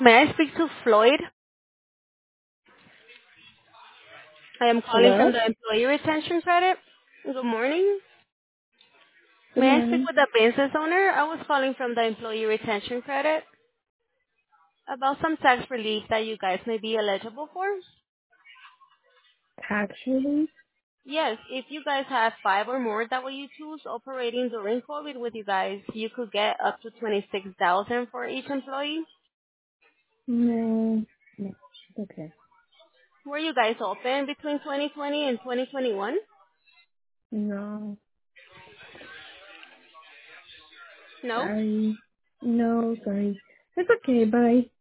May I speak to Floyd? I am calling Hello? from the Employee Retention Credit. Good morning. Good May I speak morning. with the business owner? I was calling from the Employee Retention Credit about some tax relief that you guys may be eligible for. Tax relief? Yes, if you guys have 5 or more that you choose operating during COVID with you guys, you could get up to 26,000 for each employee. No. No. Okay. Were you guys open between 2020 and 2021? No. No? Sorry. No, sorry. It's okay. Bye.